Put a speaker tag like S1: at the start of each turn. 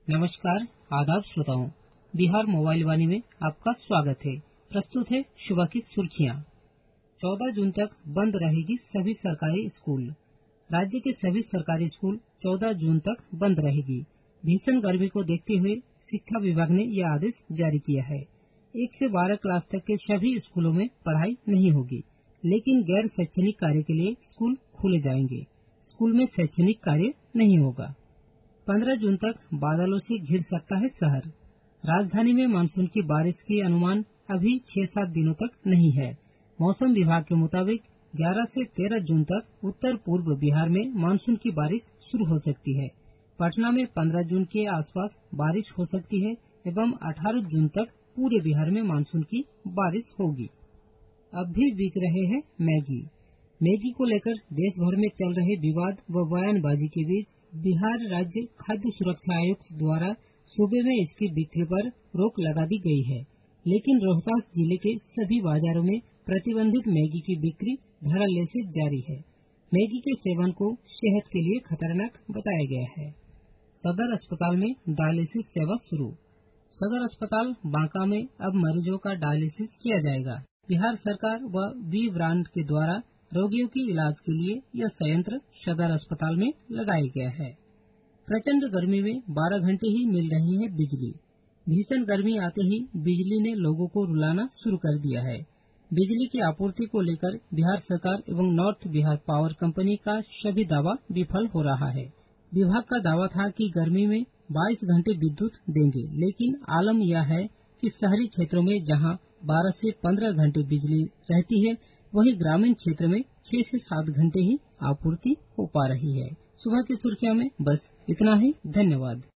S1: नमस्कार, आदाब श्रोताओं। बिहार मोबाइल वाणी में आपका स्वागत है। प्रस्तुत है सुबह की सुर्खियां। 14 जून तक बंद रहेगी सभी सरकारी स्कूल। राज्य के सभी सरकारी स्कूल 14 जून तक बंद रहेगी। भीषण गर्मी को देखते हुए शिक्षा विभाग ने यह आदेश जारी किया है। 1 से 12 क्लास तक के सभी स्कूलों में पढ़ाई नहीं होगी, लेकिन गैर शैक्षणिक कार्य के लिए स्कूल खोले जाएंगे। स्कूल में शैक्षणिक कार्य नहीं होगा। 15 जून तक बादलों से घिर सकता है शहर। राजधानी में मानसून की बारिश की अनुमान अभी 6-7 दिनों तक नहीं है। मौसम विभाग के मुताबिक 11 से 13 जून तक उत्तर पूर्व बिहार में मानसून की बारिश शुरू हो सकती है। पटना में 15 जून के आसपास बारिश हो सकती है एवं 18 जून तक पूरे बिहार में मानसून की बारिश होगी। अब भी बिक रहे हैं मैगी। मैगी को लेकर देश भर में चल रहे विवाद व बयानबाजी के बीच बिहार राज्य खाद्य सुरक्षा आयुक्त द्वारा सूबे में इसकी बिक्री पर रोक लगा दी गई है, लेकिन रोहतास जिले के सभी बाजारों में प्रतिबंधित मैगी की बिक्री धड़ल्ले से जारी है। मैगी के सेवन को सेहत के लिए खतरनाक बताया गया है। सदर अस्पताल में डायलिसिस सेवा शुरू। सदर अस्पताल बांका में अब मरीजों का डायलिसिस किया जाएगा। बिहार सरकार व बी ब्रांड के द्वारा रोगियों की इलाज के लिए यह संयंत्र सदर अस्पताल में लगाया गया है। प्रचंड गर्मी में 12 घंटे ही मिल रही है बिजली। भीषण गर्मी आते ही बिजली ने लोगों को रुलाना शुरू कर दिया है। बिजली की आपूर्ति को लेकर बिहार सरकार एवं नॉर्थ बिहार पावर कंपनी का सभी दावा विफल हो रहा है। विभाग का दावा था कि गर्मी में 22 घंटे विद्युत देंगे, लेकिन आलम यह है कि शहरी क्षेत्रों में जहां 12 से 15 घंटे बिजली रहती है, वहीं ग्रामीण क्षेत्र में 6 से 7 घंटे ही आपूर्ति हो पा रही है। सुबह की सुर्खियों में बस इतना ही। धन्यवाद।